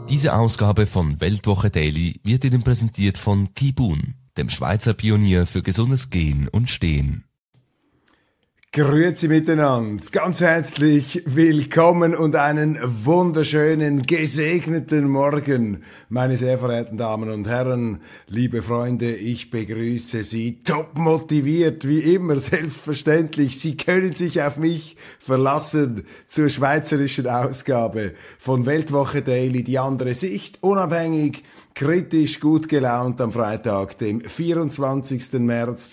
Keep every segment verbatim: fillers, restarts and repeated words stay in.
Diese Ausgabe von Weltwoche Daily wird Ihnen präsentiert von Kibun, dem Schweizer Pionier für gesundes Gehen und Stehen. Grüezi miteinander, ganz herzlich willkommen und einen wunderschönen, gesegneten Morgen, meine sehr verehrten Damen und Herren, liebe Freunde, ich begrüße Sie top motiviert, wie immer, selbstverständlich. Sie können sich auf mich verlassen zur schweizerischen Ausgabe von Weltwoche Daily, die andere Sicht, unabhängig, kritisch, gut gelaunt am Freitag, dem vierundzwanzigsten März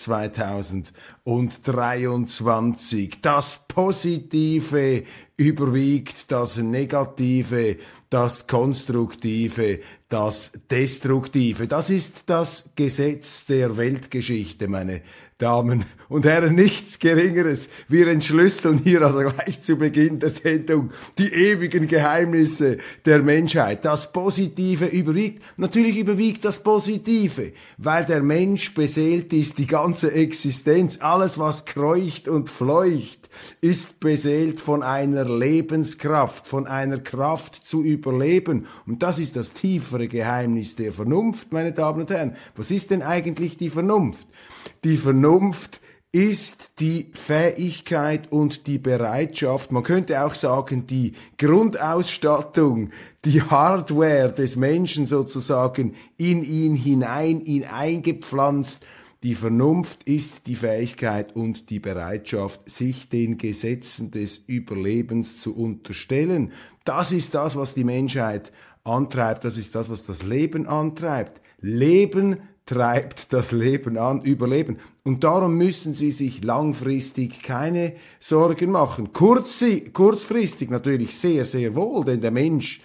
zweitausenddreiundzwanzig. Das Positive überwiegt das Negative, das Konstruktive, das Destruktive. Das ist das Gesetz der Weltgeschichte, meine Damen und Herren, nichts Geringeres. Wir entschlüsseln hier also gleich zu Beginn der Sendung die ewigen Geheimnisse der Menschheit. Das Positive überwiegt. Natürlich überwiegt das Positive, weil der Mensch beseelt ist, die ganze Existenz, alles was kreucht und fleucht, ist beseelt von einer Lebenskraft, von einer Kraft zu überleben. Und das ist das tiefere Geheimnis der Vernunft, meine Damen und Herren. Was ist denn eigentlich die Vernunft? Die Vernunft ist die Fähigkeit und die Bereitschaft, man könnte auch sagen, die Grundausstattung, die Hardware des Menschen sozusagen in ihn hinein, ihn eingepflanzt. Die Vernunft ist die Fähigkeit und die Bereitschaft, sich den Gesetzen des Überlebens zu unterstellen. Das ist das, was die Menschheit antreibt, das ist das, was das Leben antreibt. Leben treibt das Leben an, Überleben. Und darum müssen Sie sich langfristig keine Sorgen machen. Kurz, kurzfristig natürlich sehr, sehr wohl, denn der Mensch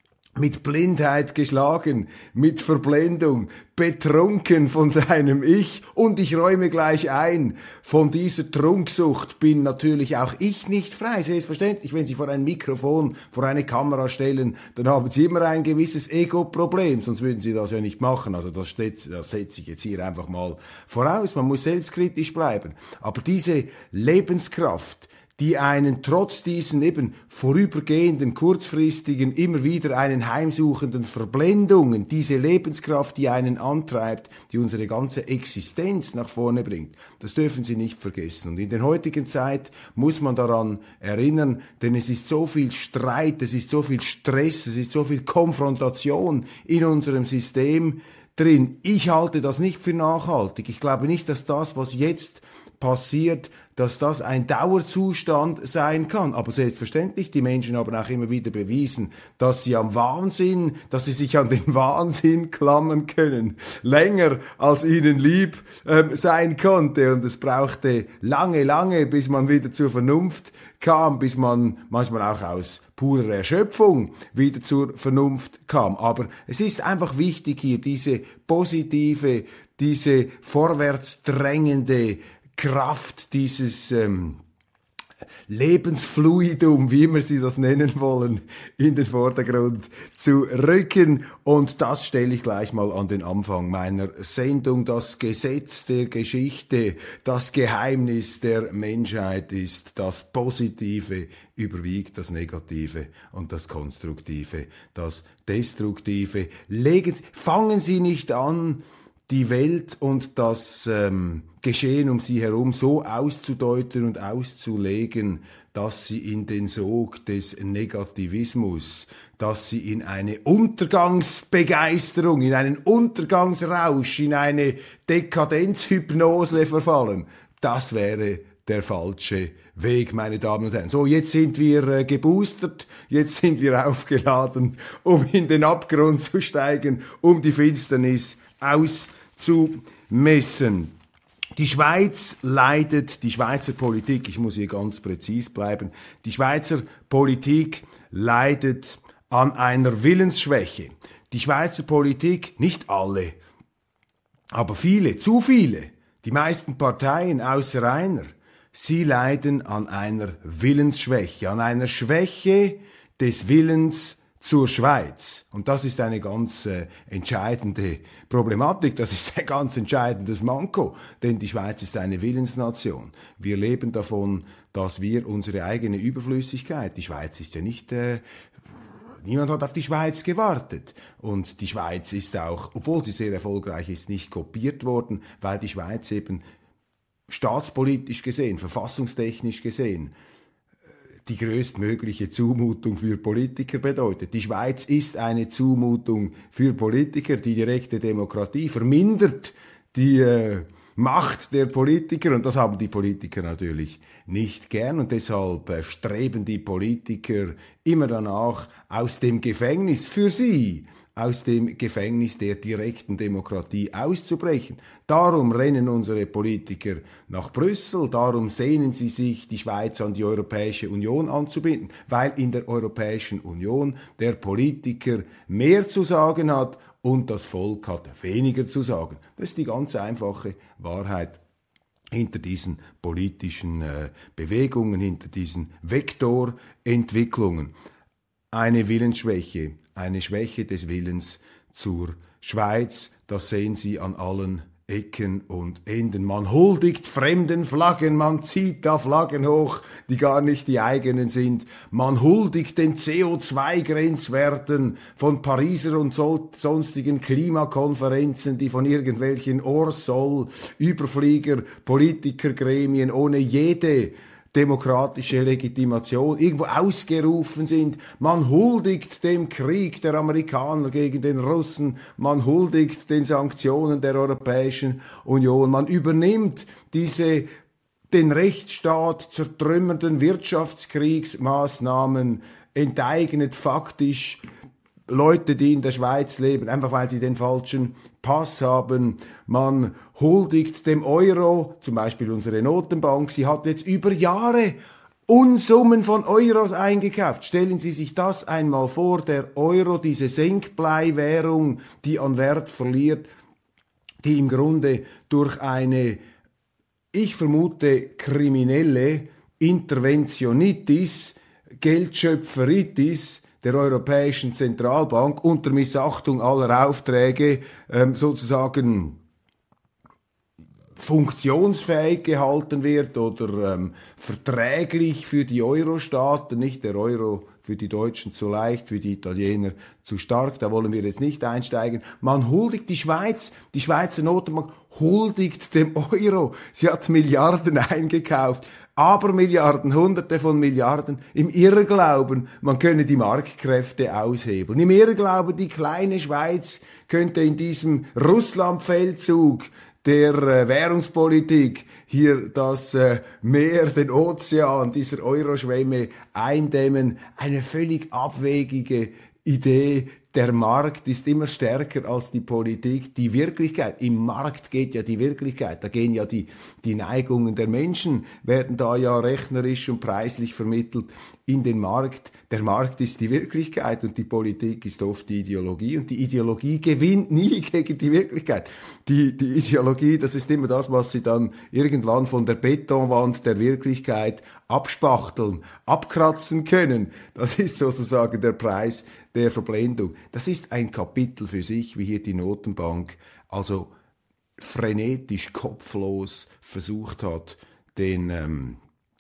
mit Blindheit geschlagen, mit Verblendung, betrunken von seinem Ich, und ich räume gleich ein, von dieser Trunksucht bin natürlich auch ich nicht frei. Selbstverständlich, wenn Sie vor ein Mikrofon, vor eine Kamera stellen, dann haben Sie immer ein gewisses Ego-Problem, sonst würden Sie das ja nicht machen. Also das, steht, das setze ich jetzt hier einfach mal voraus. Man muss selbstkritisch bleiben. Aber diese Lebenskraft, die einen trotz diesen eben vorübergehenden, kurzfristigen, immer wieder einen heimsuchenden Verblendungen, diese Lebenskraft, die einen antreibt, die unsere ganze Existenz nach vorne bringt, das dürfen Sie nicht vergessen. Und in der heutigen Zeit muss man daran erinnern, denn es ist so viel Streit, es ist so viel Stress, es ist so viel Konfrontation in unserem System drin. Ich halte das nicht für nachhaltig. Ich glaube nicht, dass das, was jetzt passiert, dass das ein Dauerzustand sein kann. Aber selbstverständlich, die Menschen haben auch immer wieder bewiesen, dass sie am Wahnsinn, dass sie sich an den Wahnsinn klammern können. Länger als ihnen lieb ähm, sein konnte. Und es brauchte lange, lange, bis man wieder zur Vernunft kam, bis man manchmal auch aus purer Erschöpfung wieder zur Vernunft kam. Aber es ist einfach wichtig hier, diese positive, diese vorwärts drängende Kraft, dieses ähm, Lebensfluidum, wie immer Sie das nennen wollen, in den Vordergrund zu rücken. Und das stelle ich gleich mal an den Anfang meiner Sendung. Das Gesetz der Geschichte, das Geheimnis der Menschheit ist, das Positive überwiegt das Negative und das Konstruktive, das Destruktive. Legen Sie, fangen Sie nicht an, die Welt und das ähm, Geschehen um sie herum so auszudeuten und auszulegen, dass sie in den Sog des Negativismus, dass sie in eine Untergangsbegeisterung, in einen Untergangsrausch, in eine Dekadenzhypnose verfallen. Das wäre der falsche Weg, meine Damen und Herren. So, jetzt sind wir äh, geboostert, jetzt sind wir aufgeladen, um in den Abgrund zu steigen, um die Finsternis auszumessen. Die Schweiz leidet, die Schweizer Politik, ich muss hier ganz präzis bleiben, die Schweizer Politik leidet an einer Willensschwäche. Die Schweizer Politik, nicht alle, aber viele, zu viele, die meisten Parteien außer einer, sie leiden an einer Willensschwäche, an einer Schwäche des Willens zur Schweiz. Und das ist eine ganz äh, entscheidende Problematik, das ist ein ganz entscheidendes Manko, denn die Schweiz ist eine Willensnation. Wir leben davon, dass wir unsere eigene Überflüssigkeit, die Schweiz ist ja nicht, äh, niemand hat auf die Schweiz gewartet. Und die Schweiz ist auch, obwohl sie sehr erfolgreich ist, nicht kopiert worden, weil die Schweiz eben staatspolitisch gesehen, verfassungstechnisch gesehen, die größtmögliche Zumutung für Politiker bedeutet. Die Schweiz ist eine Zumutung für Politiker. Die direkte Demokratie vermindert die äh, Macht der Politiker, und das haben die Politiker natürlich nicht gern, und deshalb äh, streben die Politiker immer danach, aus dem Gefängnis für sie aus dem Gefängnis der direkten Demokratie auszubrechen. Darum rennen unsere Politiker nach Brüssel, darum sehnen sie sich, die Schweiz an die Europäische Union anzubinden, weil in der Europäischen Union der Politiker mehr zu sagen hat und das Volk hat weniger zu sagen. Das ist die ganz einfache Wahrheit hinter diesen politischen äh, Bewegungen, hinter diesen Vektorentwicklungen. Eine Willensschwäche, eine Schwäche des Willens zur Schweiz, das sehen Sie an allen Ecken und Enden. Man huldigt fremden Flaggen, man zieht da Flaggen hoch, die gar nicht die eigenen sind. Man huldigt den C O zwei Grenzwerten von Pariser und sonstigen Klimakonferenzen, die von irgendwelchen Orsoll, Überflieger, Politikergremien ohne jede demokratische Legitimation irgendwo ausgerufen sind. Man huldigt dem Krieg der Amerikaner gegen den Russen, man huldigt den Sanktionen der Europäischen Union, man übernimmt diese den Rechtsstaat zertrümmernden Wirtschaftskriegsmaßnahmen, enteignet faktisch Leute, die in der Schweiz leben, einfach weil sie den falschen Pass haben. Man huldigt dem Euro, zum Beispiel unsere Notenbank, sie hat jetzt über Jahre Unsummen von Euros eingekauft. Stellen Sie sich das einmal vor, der Euro, diese Senkbleiwährung, die an Wert verliert, die im Grunde durch eine, ich vermute, kriminelle Interventionitis, Geldschöpferitis der Europäischen Zentralbank unter Missachtung aller Aufträge ähm, sozusagen funktionsfähig gehalten wird oder ähm, verträglich für die Euro-Staaten, nicht der Euro für die Deutschen zu leicht, für die Italiener zu stark, da wollen wir jetzt nicht einsteigen. Man huldigt die Schweiz, die Schweizer Notenbank huldigt dem Euro. Sie hat Milliarden eingekauft, aber Milliarden, Hunderte von Milliarden, im Irrglauben, man könne die Marktkräfte aushebeln. Im Irrglauben, die kleine Schweiz könnte in diesem Russlandfeldzug der äh, Währungspolitik hier das äh, Meer, den Ozean dieser Euroschwemme eindämmen. Eine völlig abwegige Idee. Der Markt ist immer stärker als die Politik. Die Wirklichkeit, im Markt geht ja die Wirklichkeit, da gehen ja die, die Neigungen der Menschen, werden da ja rechnerisch und preislich vermittelt in den Markt. Der Markt ist die Wirklichkeit und die Politik ist oft die Ideologie, und die Ideologie gewinnt nie gegen die Wirklichkeit. Die, die Ideologie, das ist immer das, was sie dann irgendwann von der Betonwand der Wirklichkeit abspachteln, abkratzen können. Das ist sozusagen der Preis der Verblendung. Das ist ein Kapitel für sich, wie hier die Notenbank also frenetisch, kopflos versucht hat, den ähm,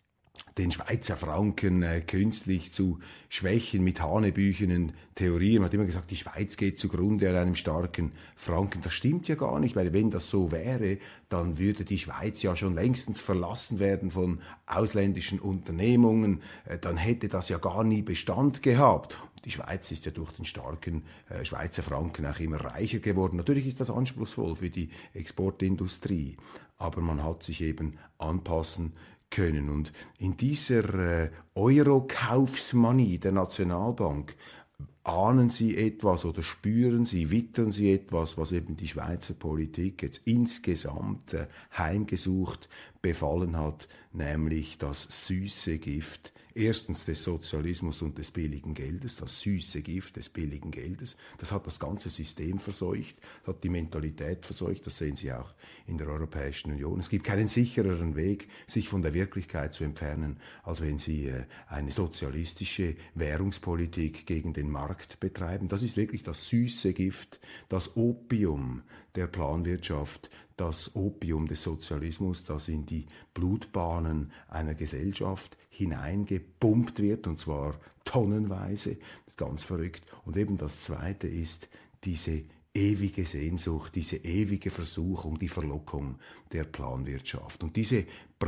den Schweizer Franken äh, künstlich zu schwächen mit hanebüchenen Theorien. Man hat immer gesagt, die Schweiz geht zugrunde an einem starken Franken. Das stimmt ja gar nicht, weil wenn das so wäre, dann würde die Schweiz ja schon längstens verlassen werden von ausländischen Unternehmungen. Äh, dann hätte das ja gar nie Bestand gehabt. Die Schweiz ist ja durch den starken äh, Schweizer Franken auch immer reicher geworden. Natürlich ist das anspruchsvoll für die Exportindustrie, aber man hat sich eben anpassen können. Und in dieser äh, Euro-Kaufsmanie der Nationalbank ahnen Sie etwas oder spüren Sie, wittern Sie etwas, was eben die Schweizer Politik jetzt insgesamt äh, heimgesucht befallen hat, nämlich das süße Gift, erstens des Sozialismus und des billigen Geldes, das süße Gift des billigen Geldes. Das hat das ganze System verseucht, das hat die Mentalität verseucht, das sehen Sie auch in der Europäischen Union. Es gibt keinen sichereren Weg, sich von der Wirklichkeit zu entfernen, als wenn Sie äh, eine sozialistische Währungspolitik gegen den Markt betreiben. Das ist wirklich das süße Gift, das Opium der Planwirtschaft, das Opium des Sozialismus, das in die Blutbahnen einer Gesellschaft hineingepumpt wird, und zwar tonnenweise, ganz verrückt. Und eben das Zweite ist diese ewige Sehnsucht, diese ewige Versuchung, die Verlockung der Planwirtschaft. Und diese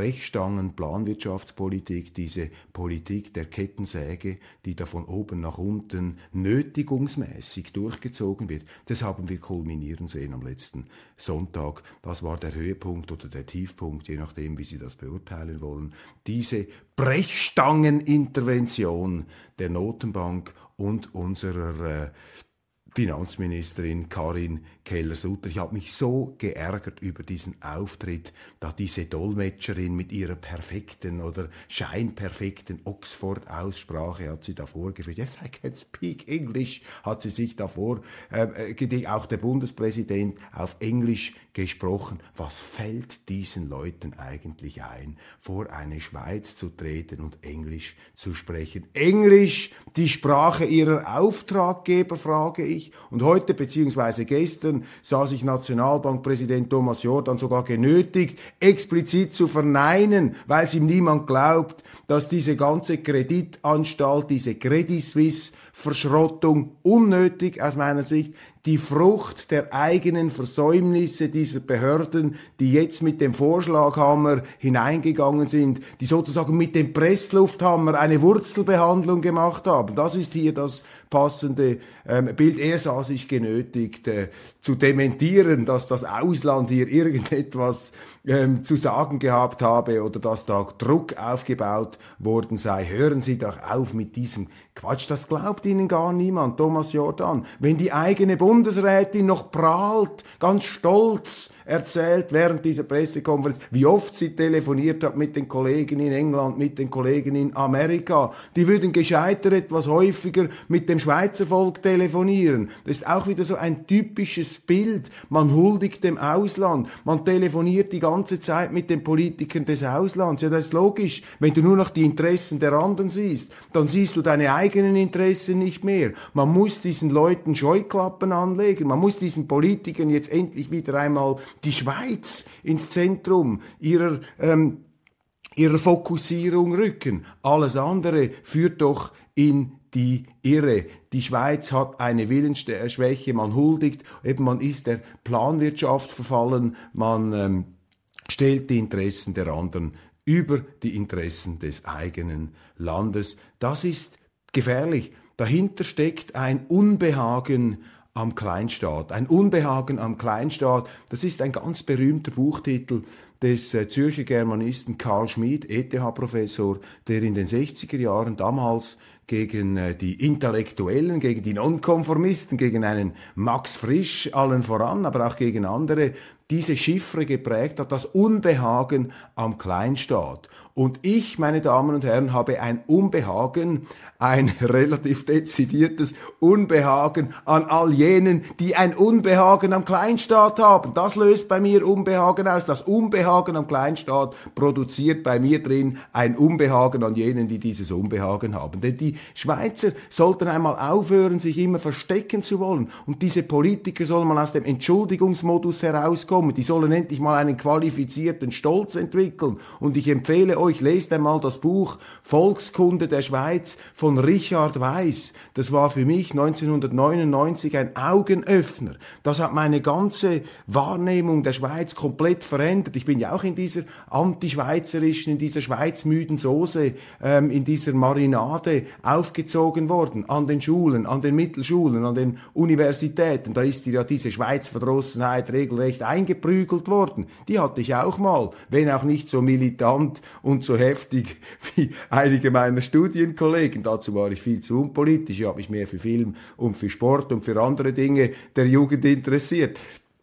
Brechstangen-Planwirtschaftspolitik, diese Politik der Kettensäge, die da von oben nach unten nötigungsmäßig durchgezogen wird, das haben wir kulminieren sehen am letzten Sonntag. Das war der Höhepunkt oder der Tiefpunkt, je nachdem, wie Sie das beurteilen wollen. Diese Brechstangenintervention der Notenbank und unserer äh, Finanzministerin Karin Keller-Sutter. Ich habe mich so geärgert über diesen Auftritt, da diese Dolmetscherin mit ihrer perfekten oder scheinperfekten Oxford-Aussprache hat sie da vorgeführt. Yes, I can speak English, hat sie sich davor, äh, auch der Bundespräsident auf Englisch gesprochen. Was fällt diesen Leuten eigentlich ein, vor eine Schweiz zu treten und Englisch zu sprechen? Englisch, die Sprache ihrer Auftraggeber, frage ich. Und heute bzw. gestern sah sich Nationalbankpräsident Thomas Jordan sogar genötigt, explizit zu verneinen, weil es ihm niemand glaubt, dass diese ganze Kreditanstalt, diese Credit Suisse Verschrottung unnötig aus meiner Sicht die Frucht der eigenen Versäumnisse dieser Behörden, die jetzt mit dem Vorschlaghammer hineingegangen sind, die sozusagen mit dem Presslufthammer eine Wurzelbehandlung gemacht haben. Das ist hier das passende ähm, Bild. Er sah sich genötigt äh, zu dementieren, dass das Ausland hier irgendetwas ähm, zu sagen gehabt habe oder dass da Druck aufgebaut worden sei. Hören Sie doch auf mit diesem Quatsch, das glaubt Ihnen gar niemand, Thomas Jordan. Wenn die eigene Bundesrätin noch prahlt, ganz stolz erzählt während dieser Pressekonferenz, wie oft sie telefoniert hat mit den Kollegen in England, mit den Kollegen in Amerika. Die würden gescheiter etwas häufiger mit dem Schweizer Volk telefonieren. Das ist auch wieder so ein typisches Bild. Man huldigt dem Ausland. Man telefoniert die ganze Zeit mit den Politikern des Auslands. Ja, das ist logisch. Wenn du nur noch die Interessen der anderen siehst, dann siehst du deine eigenen Interessen nicht mehr. Man muss diesen Leuten Scheuklappen anlegen. Man muss diesen Politikern jetzt endlich wieder einmal die Schweiz ins Zentrum ihrer, ähm, ihrer Fokussierung rücken. Alles andere führt doch in die Irre. Die Schweiz hat eine Willensschwäche, man huldigt, eben man ist der Planwirtschaft verfallen, man ähm, stellt die Interessen der anderen über die Interessen des eigenen Landes. Das ist gefährlich. Dahinter steckt ein Unbehagen am Kleinstaat. Ein Unbehagen am Kleinstaat, das ist ein ganz berühmter Buchtitel des äh, Zürcher Germanisten Karl Schmid, E T H-Professor, der in den sechziger Jahren damals gegen äh, die Intellektuellen, gegen die Nonkonformisten, gegen einen Max Frisch allen voran, aber auch gegen andere, diese Chiffre geprägt hat, das Unbehagen am Kleinstaat. Und ich, meine Damen und Herren, habe ein Unbehagen, ein relativ dezidiertes Unbehagen an all jenen, die ein Unbehagen am Kleinstaat haben. Das löst bei mir Unbehagen aus. Das Unbehagen am Kleinstaat produziert bei mir drin ein Unbehagen an jenen, die dieses Unbehagen haben. Denn die Schweizer sollten einmal aufhören, sich immer verstecken zu wollen. Und diese Politiker sollen mal aus dem Entschuldigungsmodus herauskommen. Die sollen endlich mal einen qualifizierten Stolz entwickeln. Und ich empfehle euch, lest einmal das Buch Volkskunde der Schweiz von Richard Weiss. Das war für mich neunzehnhundertneunundneunzig ein Augenöffner. Das hat meine ganze Wahrnehmung der Schweiz komplett verändert. Ich bin ja auch in dieser antischweizerischen, in dieser schweizmüden Soße, ähm, in dieser Marinade aufgezogen worden. An den Schulen, an den Mittelschulen, an den Universitäten. Da ist ja diese Schweizverdrossenheit regelrecht eingeprügelt worden. Die hatte ich auch mal, wenn auch nicht so militant und so heftig wie einige meiner Studienkollegen. Dazu war ich viel zu unpolitisch. Ich habe mich mehr für Film und für Sport und für andere Dinge der Jugend interessiert.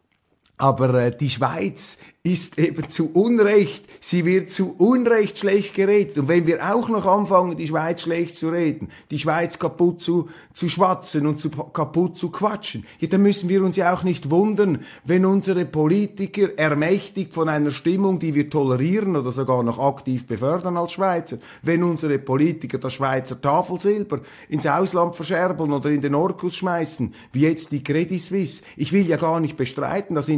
Aber äh, die Schweiz ist eben zu Unrecht, sie wird zu Unrecht schlecht geredet. Und wenn wir auch noch anfangen, die Schweiz schlecht zu reden, die Schweiz kaputt zu, zu schwatzen und zu, kaputt zu quatschen, ja, dann müssen wir uns ja auch nicht wundern, wenn unsere Politiker ermächtigt von einer Stimmung, die wir tolerieren oder sogar noch aktiv befördern als Schweizer, wenn unsere Politiker das Schweizer Tafelsilber ins Ausland verscherbeln oder in den Orkus schmeißen, wie jetzt die Credit Suisse. Ich will ja gar nicht bestreiten, dass in den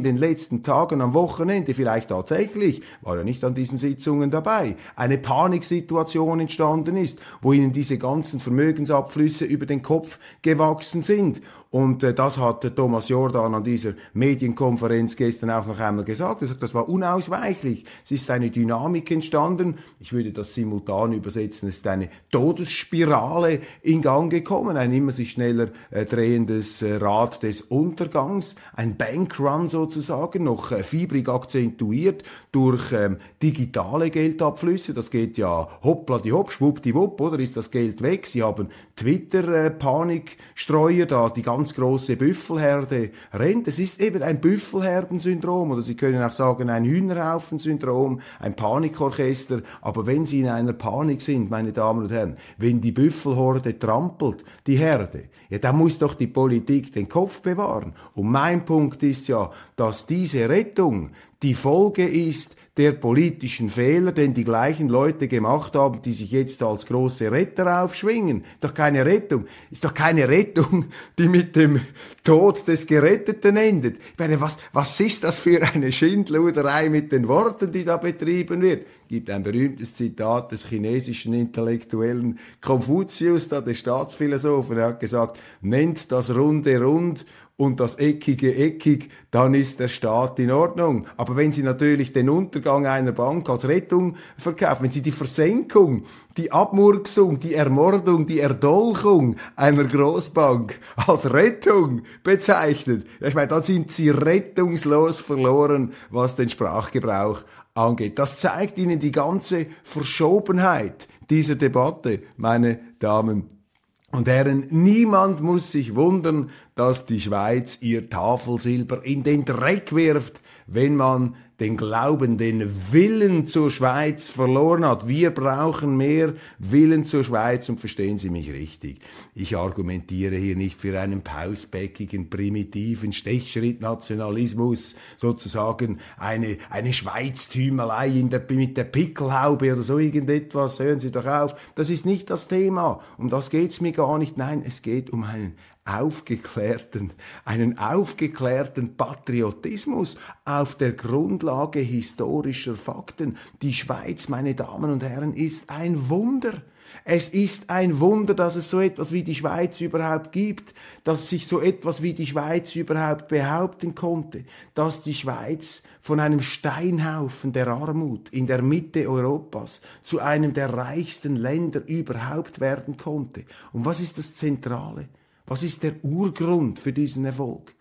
den letzten Tagen am Wochenende vielleicht tatsächlich, war ja nicht an diesen Sitzungen dabei, eine Paniksituation entstanden ist, wo ihnen diese ganzen Vermögensabflüsse über den Kopf gewachsen sind. Und äh, das hat äh, Thomas Jordan an dieser Medienkonferenz gestern auch noch einmal gesagt. Er sagt, das war unausweichlich. Es ist eine Dynamik entstanden. Ich würde das simultan übersetzen. Es ist eine Todesspirale in Gang gekommen. Ein immer sich schneller äh, drehendes äh, Rad des Untergangs. Ein Bankrun sozusagen, noch äh, fiebrig akzentuiert durch ähm, digitale Geldabflüsse. Das geht ja hoppla die hopp, schwuppdiwupp, oder ist das Geld weg? Sie haben Twitter-Panikstreuer, äh, da die ganze ganz große Büffelherde rennt. Es ist eben ein Büffelherdensyndrom oder Sie können auch sagen ein Hühnerhaufen-Syndrom, ein Panikorchester. Aber wenn Sie in einer Panik sind, meine Damen und Herren, wenn die Büffelhorde trampelt, die Herde, ja, da muss doch die Politik den Kopf bewahren. Und mein Punkt ist ja, dass diese Rettung die Folge ist der politischen Fehler, den die gleichen Leute gemacht haben, die sich jetzt als große Retter aufschwingen. Doch keine Rettung. Ist doch keine Rettung, die mit dem Tod des Geretteten endet. Ich meine, was, was ist das für eine Schindluderei mit den Worten, die da betrieben wird? Es gibt ein berühmtes Zitat des chinesischen Intellektuellen Konfuzius, da des Staatsphilosophen, er hat gesagt, nennt das Runde rund und das Eckige eckig, dann ist der Staat in Ordnung. Aber wenn Sie natürlich den Untergang einer Bank als Rettung verkaufen, wenn Sie die Versenkung, die Abmurksung, die Ermordung, die Erdolchung einer Großbank als Rettung bezeichnen, ich meine, dann sind Sie rettungslos verloren, was den Sprachgebrauch angeht. Das zeigt Ihnen die ganze Verschobenheit dieser Debatte, meine Damen und Herren. Niemand muss sich wundern, dass die Schweiz ihr Tafelsilber in den Dreck wirft, wenn man den Glauben, den Willen zur Schweiz verloren hat. Wir brauchen mehr Willen zur Schweiz und verstehen Sie mich richtig. Ich argumentiere hier nicht für einen pausbäckigen, primitiven Stechschrittnationalismus, sozusagen eine, eine Schweiztümelei in der, mit der Pickelhaube oder so irgendetwas. Hören Sie doch auf. Das ist nicht das Thema. Um das geht's mir gar nicht. Nein, es geht um einen aufgeklärten, einen aufgeklärten Patriotismus auf der Grundlage historischer Fakten. Die Schweiz, meine Damen und Herren, ist ein Wunder. Es ist ein Wunder, dass es so etwas wie die Schweiz überhaupt gibt, dass sich so etwas wie die Schweiz überhaupt behaupten konnte, dass die Schweiz von einem Steinhaufen der Armut in der Mitte Europas zu einem der reichsten Länder überhaupt werden konnte. Und was ist das Zentrale? Was ist der Urgrund für diesen Erfolg?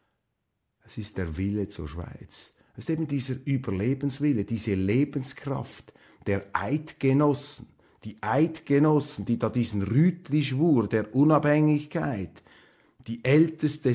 Es ist der Wille zur Schweiz. Es ist eben dieser Überlebenswille, diese Lebenskraft der Eidgenossen. Die Eidgenossen, die da diesen Rütli-Schwur der Unabhängigkeit, die älteste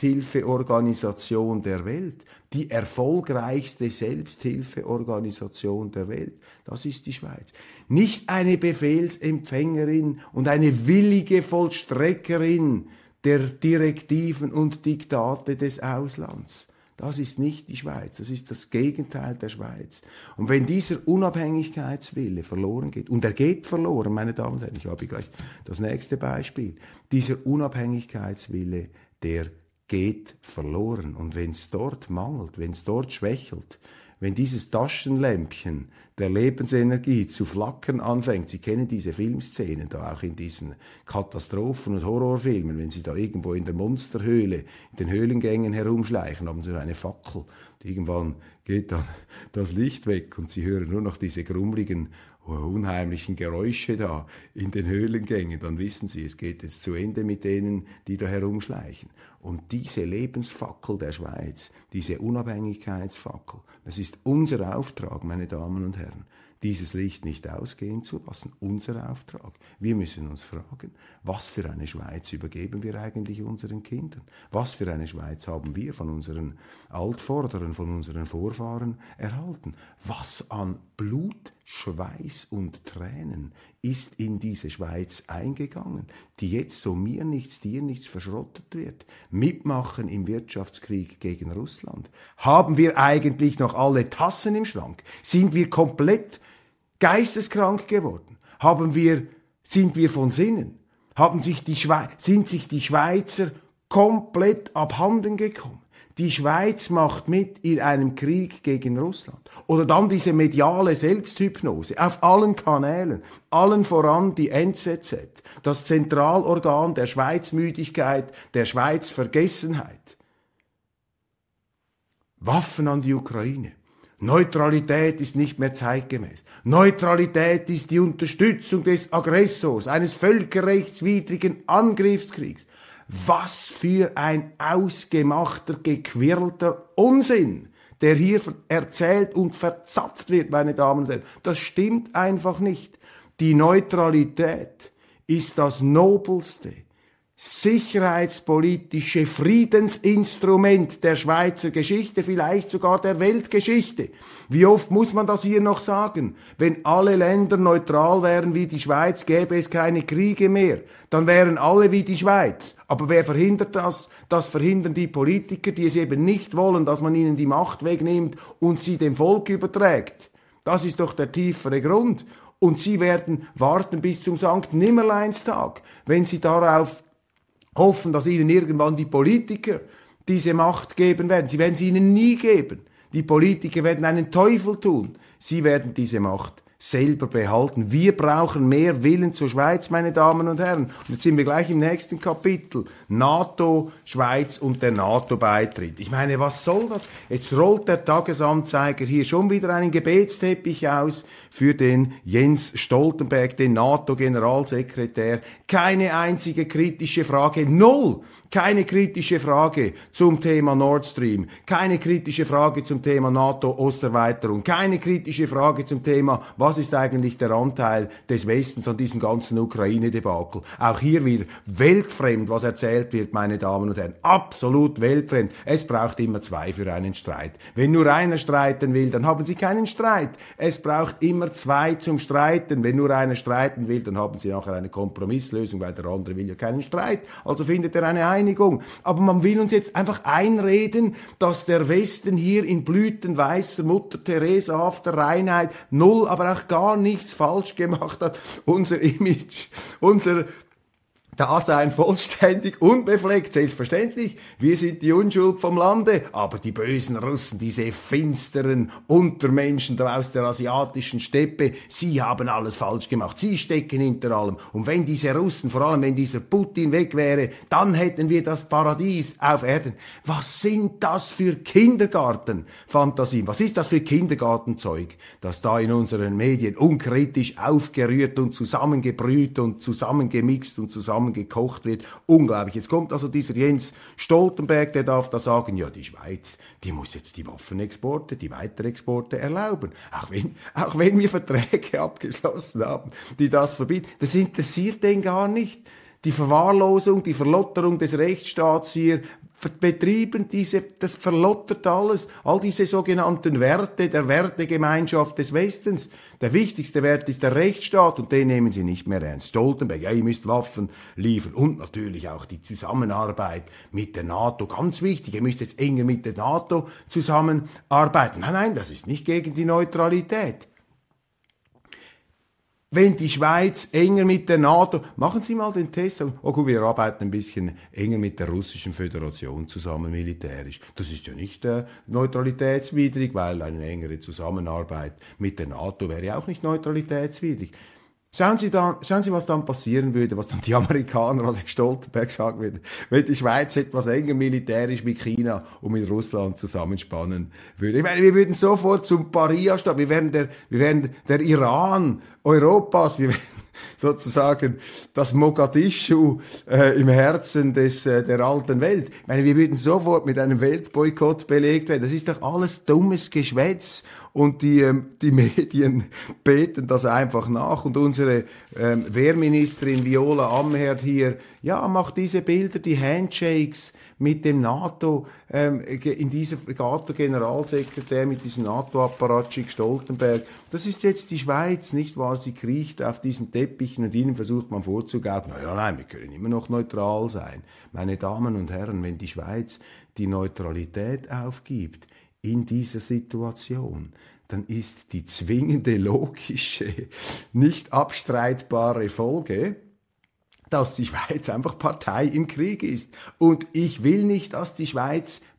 Selbsthilfeorganisation der Welt, die erfolgreichste Selbsthilfeorganisation der Welt, das ist die Schweiz. Nicht eine Befehlsempfängerin und eine willige Vollstreckerin der Direktiven und Diktate des Auslands. Das ist nicht die Schweiz, das ist das Gegenteil der Schweiz. Und wenn dieser Unabhängigkeitswille verloren geht, und er geht verloren, meine Damen und Herren, ich habe gleich das nächste Beispiel, dieser Unabhängigkeitswille, der geht verloren. Und wenn es dort mangelt, wenn es dort schwächelt, wenn dieses Taschenlämpchen der Lebensenergie zu flackern anfängt, Sie kennen diese Filmszenen da auch in diesen Katastrophen- und Horrorfilmen, wenn Sie da irgendwo in der Monsterhöhle, in den Höhlengängen herumschleichen, haben Sie eine Fackel. Und irgendwann geht dann das Licht weg und Sie hören nur noch diese grummeligen, unheimlichen Geräusche da in den Höhlengängen. Dann wissen Sie, es geht jetzt zu Ende mit denen, die da herumschleichen. Und diese Lebensfackel der Schweiz, diese Unabhängigkeitsfackel, das ist unser Auftrag, meine Damen und Herren, dieses Licht nicht ausgehen zu lassen, unser Auftrag. Wir müssen uns fragen, was für eine Schweiz übergeben wir eigentlich unseren Kindern? Was für eine Schweiz haben wir von unseren Altvorderen, von unseren Vorfahren erhalten? Was an Blut, Schweiß und Tränen ist in diese Schweiz eingegangen, die jetzt so mir nichts, dir nichts verschrottet wird? Mitmachen im Wirtschaftskrieg gegen Russland. Haben wir eigentlich noch alle Tassen im Schrank? Sind wir komplett geisteskrank geworden? Haben wir, sind wir von Sinnen? Haben sich die Schwe- sind sich die Schweizer komplett abhanden gekommen? Die Schweiz macht mit in einem Krieg gegen Russland. Oder dann diese mediale Selbsthypnose auf allen Kanälen, allen voran die N Z Z, das Zentralorgan der Schweizmüdigkeit, der Schweizvergessenheit. Waffen an die Ukraine. Neutralität ist nicht mehr zeitgemäß. Neutralität ist die Unterstützung des Aggressors, eines völkerrechtswidrigen Angriffskriegs. Was für ein ausgemachter, gequirlter Unsinn, der hier erzählt und verzapft wird, meine Damen und Herren. Das stimmt einfach nicht. Die Neutralität ist das nobelste, sicherheitspolitische Friedensinstrument der Schweizer Geschichte, vielleicht sogar der Weltgeschichte. Wie oft muss man das hier noch sagen? Wenn alle Länder neutral wären wie die Schweiz, gäbe es keine Kriege mehr. Dann wären alle wie die Schweiz. Aber wer verhindert das? Das verhindern die Politiker, die es eben nicht wollen, dass man ihnen die Macht wegnimmt und sie dem Volk überträgt. Das ist doch der tiefere Grund. Und sie werden warten bis zum Sankt Nimmerleinstag, wenn sie darauf hoffen, dass ihnen irgendwann die Politiker diese Macht geben werden. Sie werden sie ihnen nie geben. Die Politiker werden einen Teufel tun. Sie werden diese Macht selber behalten. Wir brauchen mehr Willen zur Schweiz, meine Damen und Herren. Und jetzt sind wir gleich im nächsten Kapitel. NATO, Schweiz und der NATO-Beitritt. Ich meine, was soll das? Jetzt rollt der Tagesanzeiger hier schon wieder einen Gebetsteppich aus für den Jens Stoltenberg, den NATO-Generalsekretär. Keine einzige kritische Frage, null. Keine kritische Frage zum Thema Nord Stream, keine kritische Frage zum Thema NATO-Osterweiterung, keine kritische Frage zum Thema, was ist eigentlich der Anteil des Westens an diesem ganzen Ukraine-Debakel. Auch hier wieder weltfremd, was erzählt wird, meine Damen und Herren. Absolut weltfremd. Es braucht immer zwei für einen Streit. Wenn nur einer streiten will, dann haben Sie keinen Streit. Es braucht immer zwei zum Streiten. Wenn nur einer streiten will, dann haben Sie nachher eine Kompromisslösung, weil der andere will ja keinen Streit. Also findet er eine Einigung. Aber man will uns jetzt einfach einreden, dass der Westen hier in blütenweißer Mutter Teresa-hafter Reinheit null, aber auch gar nichts falsch gemacht hat. Unser Image, unser Dasein vollständig, unbefleckt, selbstverständlich. Wir sind die Unschuld vom Lande. Aber die bösen Russen, diese finsteren Untermenschen da aus der asiatischen Steppe, sie haben alles falsch gemacht. Sie stecken hinter allem. Und wenn diese Russen, vor allem wenn dieser Putin weg wäre, dann hätten wir das Paradies auf Erden. Was sind das für Kindergartenfantasien? Was ist das für Kindergartenzeug, das da in unseren Medien unkritisch aufgerührt und zusammengebrüht und zusammengemixt und zusammen gekocht wird. Unglaublich. Jetzt kommt also dieser Jens Stoltenberg, der darf da sagen, ja, die Schweiz, die muss jetzt die Waffenexporte, die Weiterexporte erlauben. Auch wenn, auch wenn wir Verträge abgeschlossen haben, die das verbieten. Das interessiert den gar nicht. Die Verwahrlosung, die Verlotterung des Rechtsstaats hier betrieben, diese, das verlottert alles, all diese sogenannten Werte der Wertegemeinschaft des Westens. Der wichtigste Wert ist der Rechtsstaat und den nehmen sie nicht mehr ernst. Stoltenberg, ja, ihr müsst Waffen liefern und natürlich auch die Zusammenarbeit mit der NATO, ganz wichtig, ihr müsst jetzt enger mit der NATO zusammenarbeiten. Nein, nein, das ist nicht gegen die Neutralität. Wenn die Schweiz enger mit der NATO, machen Sie mal den Test, oh gut, wir arbeiten ein bisschen enger mit der Russischen Föderation zusammen militärisch. Das ist ja nicht äh, neutralitätswidrig, weil eine engere Zusammenarbeit mit der NATO wäre ja auch nicht neutralitätswidrig. Schauen Sie, dann, schauen Sie, was dann passieren würde, was dann die Amerikaner, was Herr Stoltenberg sagen würde, wenn die Schweiz etwas enger militärisch mit China und mit Russland zusammenspannen würde. Ich meine, wir würden sofort zum Paria-Staat, wir wären der, wir wären der Iran Europas, wir wären sozusagen das Mogadischu äh, im Herzen des, äh, der alten Welt. Ich meine, wir würden sofort mit einem Weltboykott belegt werden. Das ist doch alles dummes Geschwätz. Und die, ähm, die Medien beten das einfach nach. Und unsere ähm, Wehrministerin Viola Amherd hier, ja, macht diese Bilder, die Handshakes mit dem NATO, ähm, in dieser NATO-Generalsekretär, mit diesem NATO-Apparatschik Stoltenberg. Das ist jetzt die Schweiz, nicht wahr? Sie kriecht auf diesen Teppichen und ihnen versucht man vorzugaufen, naja, nein, wir können immer noch neutral sein. Meine Damen und Herren, wenn die Schweiz die Neutralität aufgibt, in dieser Situation, dann ist die zwingende, logische, nicht abstreitbare Folge, dass die Schweiz einfach Partei im Krieg ist. Und ich will nicht, dass die Schweiz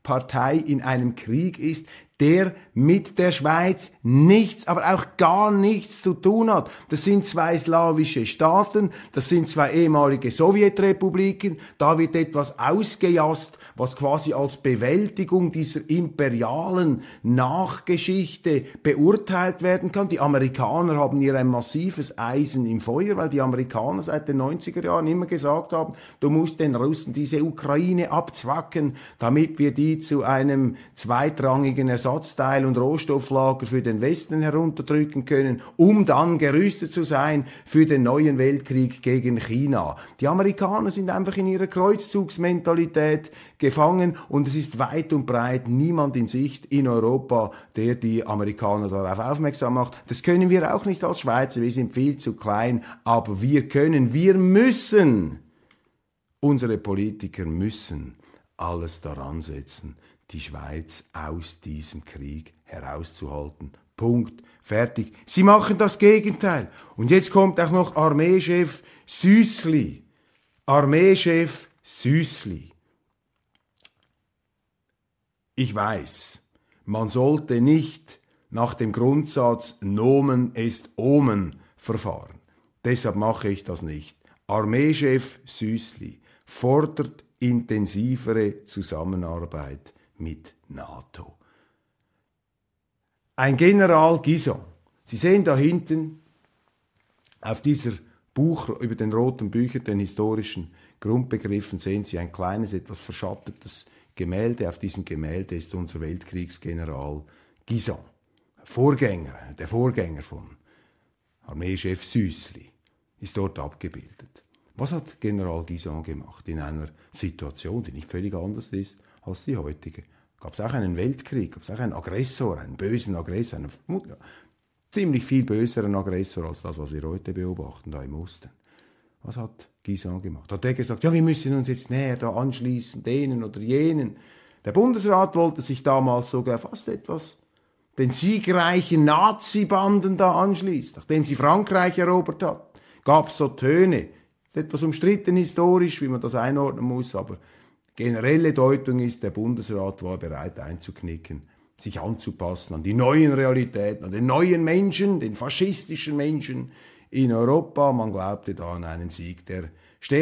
Partei in einem Krieg ist, der mit der Schweiz nichts, aber auch gar nichts zu tun hat. Das sind zwei slawische Staaten, das sind zwei ehemalige Sowjetrepubliken, da wird etwas ausgejasst, was quasi als Bewältigung dieser imperialen Nachgeschichte beurteilt werden kann. Die Amerikaner haben hier ein massives Eisen im Feuer, weil die Amerikaner seit den neunziger Jahren immer gesagt haben, du musst den Russen diese Ukraine abzwacken, damit wir die zu einem zweitrangigen Ersatzteil und Rohstofflager für den Westen herunterdrücken können, um dann gerüstet zu sein für den neuen Weltkrieg gegen China. Die Amerikaner sind einfach in ihrer Kreuzzugsmentalität gefangen und es ist weit und breit niemand in Sicht in Europa, der die Amerikaner darauf aufmerksam macht. Das können wir auch nicht als Schweizer, wir sind viel zu klein, aber wir können, wir müssen, unsere Politiker müssen alles daran setzen, die Schweiz aus diesem Krieg herauszuhalten. Punkt. Fertig. Sie machen das Gegenteil. Und jetzt kommt auch noch Armeechef Süssli. Armeechef Süssli. Ich weiß, man sollte nicht nach dem Grundsatz Nomen est Omen verfahren. Deshalb mache ich das nicht. Armeechef Süssli fordert intensivere Zusammenarbeit mit NATO. Ein General Guison. Sie sehen da hinten auf dieser Buch über den roten Büchern, den historischen Grundbegriffen, sehen Sie ein kleines, etwas verschattetes Gemälde. Auf diesem Gemälde ist unser Weltkriegsgeneral Guison, Vorgänger, der Vorgänger von Armeechef Süssli, ist dort abgebildet. Was hat General Guison gemacht in einer Situation, die nicht völlig anders ist als die heutige? Gab es auch einen Weltkrieg, gab es auch einen Aggressor, einen bösen Aggressor, einen ja, ziemlich viel böseren Aggressor als das, was wir heute beobachten, da im Osten. Was hat Guison gemacht? Hat er gesagt, ja, wir müssen uns jetzt näher da anschließen, denen oder jenen. Der Bundesrat wollte sich damals sogar fast etwas den siegreichen Nazi-Banden da anschließen, nachdem sie Frankreich erobert hat. Gab es so Töne, ist etwas umstritten historisch, wie man das einordnen muss, aber generelle Deutung ist, der Bundesrat war bereit einzuknicken, sich anzupassen an die neuen Realitäten, an den neuen Menschen, den faschistischen Menschen in Europa. Man glaubte da an einen Sieg der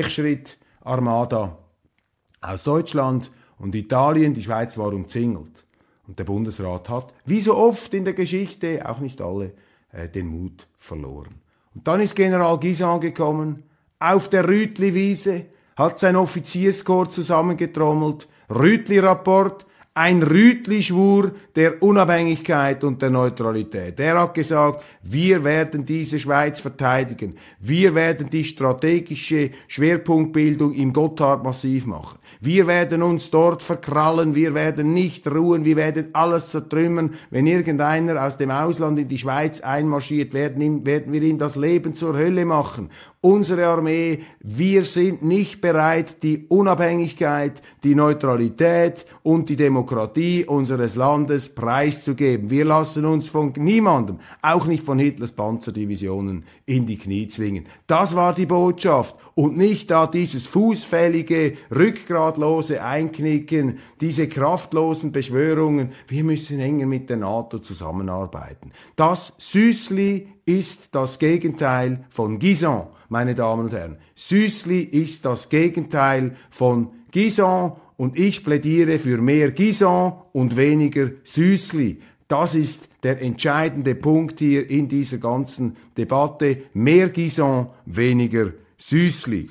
Stechschritt-Armada aus Deutschland und Italien. Die Schweiz war umzingelt. Und der Bundesrat hat, wie so oft in der Geschichte, auch nicht alle, äh, den Mut verloren. Und dann ist General Guison gekommen, auf der Rütli-Wiese, hat sein Offizierskorps zusammengetrommelt, Rütli-Rapport, ein Rütli-Schwur der Unabhängigkeit und der Neutralität. Er hat gesagt, wir werden diese Schweiz verteidigen, wir werden die strategische Schwerpunktbildung im Gotthard-Massiv machen. Wir werden uns dort verkrallen, wir werden nicht ruhen, wir werden alles zertrümmern. Wenn irgendeiner aus dem Ausland in die Schweiz einmarschiert, werden, ihm, werden wir ihm das Leben zur Hölle machen. Unsere Armee, wir sind nicht bereit, die Unabhängigkeit, die Neutralität und die Demokratie unseres Landes preiszugeben. Wir lassen uns von niemandem, auch nicht von Hitlers Panzerdivisionen, in die Knie zwingen. Das war die Botschaft und nicht da dieses fußfällige, rückgratlose Einknicken, diese kraftlosen Beschwörungen, wir müssen enger mit der NATO zusammenarbeiten. Das Süssli ist das Gegenteil von Guison, meine Damen und Herren. Süssli ist das Gegenteil von Guison und ich plädiere für mehr Guison und weniger Süssli. Das ist der entscheidende Punkt hier in dieser ganzen Debatte. Mehr Guison, weniger Süssli.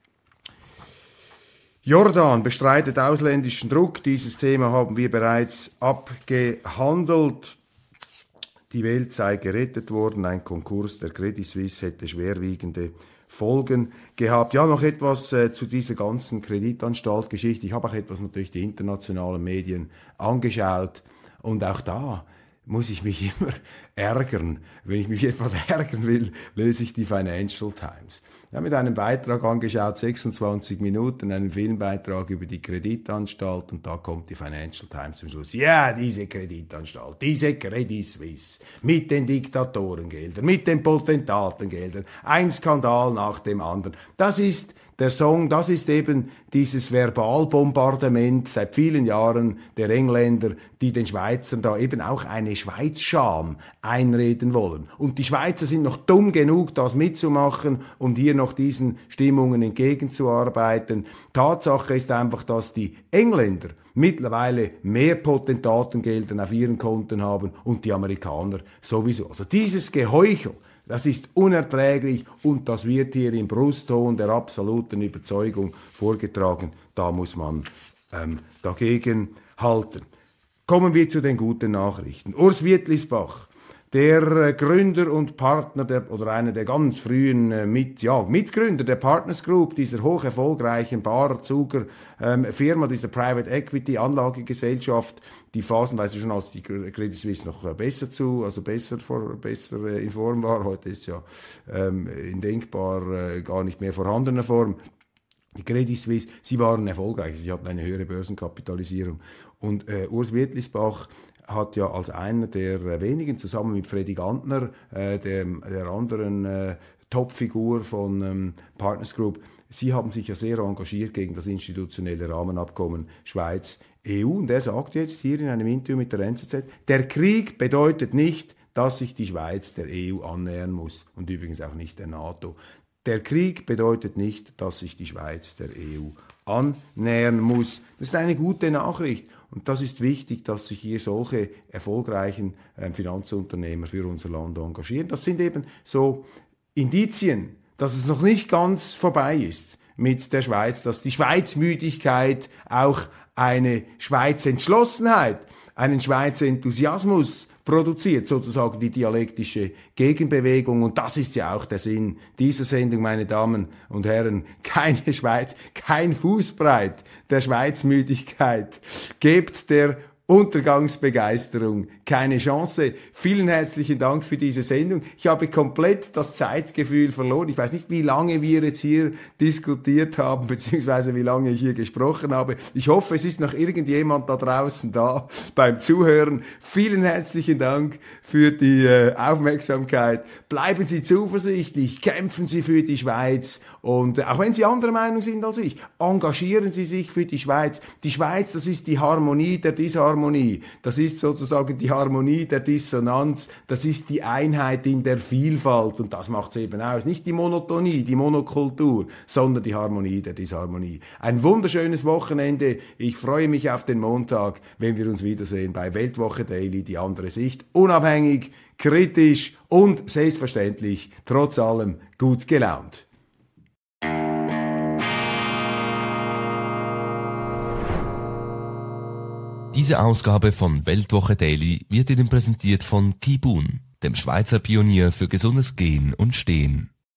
Jordan bestreitet ausländischen Druck. Dieses Thema haben wir bereits abgehandelt. Die Welt sei gerettet worden. Ein Konkurs der Credit Suisse hätte schwerwiegende Folgen gehabt. Ja, noch etwas äh, zu dieser ganzen Kreditanstalt-Geschichte. Ich habe auch etwas natürlich die internationalen Medien angeschaut. Und auch da muss ich mich immer ärgern. Wenn ich mich etwas ärgern will, lese ich die Financial Times. Ich habe mit einem Beitrag angeschaut, sechsundzwanzig Minuten, einen Filmbeitrag über die Kreditanstalt, und da kommt die Financial Times zum Schluss. Ja, diese Kreditanstalt, diese Credit Suisse, mit den Diktatorengeldern, mit den Potentatengeldern, ein Skandal nach dem anderen. Das ist der Song, das ist eben dieses Verbalbombardement seit vielen Jahren der Engländer, die den Schweizern da eben auch eine Schweizscham einreden wollen. Und die Schweizer sind noch dumm genug, das mitzumachen und hier noch diesen Stimmungen entgegenzuarbeiten. Tatsache ist einfach, dass die Engländer mittlerweile mehr Potentatengelder auf ihren Konten haben und die Amerikaner sowieso. Also dieses Geheuchel, das ist unerträglich, und das wird hier im Brustton der absoluten Überzeugung vorgetragen. Da muss man ähm, dagegen halten. Kommen wir zu den guten Nachrichten. Urs Wittlisbach, der äh, Gründer und Partner der, oder einer der ganz frühen äh, mit, ja, Mitgründer der Partners Group, dieser hoch erfolgreichen Barer-Zuger ähm, Firma, dieser Private Equity Anlagegesellschaft, die phasenweise schon als die Credit Suisse noch äh, besser zu, also besser, vor, besser äh, in Form war. Heute ist ja ähm, in denkbar äh, gar nicht mehr vorhandener Form. Die Credit Suisse, sie waren erfolgreich, sie hatten eine höhere Börsenkapitalisierung. Und äh, Urs Wittlisbach hat ja als einer der wenigen, zusammen mit Freddy Gantner, äh, der, der anderen äh, Topfigur von ähm, Partners Group, sie haben sich ja sehr engagiert gegen das institutionelle Rahmenabkommen Schweiz-E U. Und er sagt jetzt hier in einem Interview mit der N Z Z, der Krieg bedeutet nicht, dass sich die Schweiz der E U annähern muss, und übrigens auch nicht der NATO. Der Krieg bedeutet nicht, dass sich die Schweiz der E U annähern muss. Das ist eine gute Nachricht. Und das ist wichtig, dass sich hier solche erfolgreichen äh, Finanzunternehmer für unser Land engagieren. Das sind eben so Indizien, dass es noch nicht ganz vorbei ist mit der Schweiz, dass die Schweizmüdigkeit auch eine Schweizentschlossenheit, einen Schweizer Enthusiasmus produziert, sozusagen die dialektische Gegenbewegung. Und das ist ja auch der Sinn dieser Sendung, meine Damen und Herren. Keine Schweiz, kein Fußbreit der Schweizmüdigkeit. Gebt der Untergangsbegeisterung keine Chance. Vielen herzlichen Dank für diese Sendung. Ich habe komplett das Zeitgefühl verloren. Ich weiß nicht, wie lange wir jetzt hier diskutiert haben, beziehungsweise wie lange ich hier gesprochen habe. Ich hoffe, es ist noch irgendjemand da draußen da beim Zuhören. Vielen herzlichen Dank für die äh, Aufmerksamkeit. Bleiben Sie zuversichtlich, kämpfen Sie für die Schweiz, und äh, auch wenn Sie anderer Meinung sind als ich, engagieren Sie sich für die Schweiz. Die Schweiz, das ist die Harmonie der Disharmonie. Das ist sozusagen die Harmonie der Dissonanz, das ist die Einheit in der Vielfalt, und das macht es eben aus. Nicht die Monotonie, die Monokultur, sondern die Harmonie der Disharmonie. Ein wunderschönes Wochenende. Ich freue mich auf den Montag, wenn wir uns wiedersehen bei Weltwoche Daily, die andere Sicht. Unabhängig, kritisch und selbstverständlich, trotz allem gut gelaunt. Diese Ausgabe von Weltwoche Daily wird Ihnen präsentiert von Kibun, dem Schweizer Pionier für gesundes Gehen und Stehen.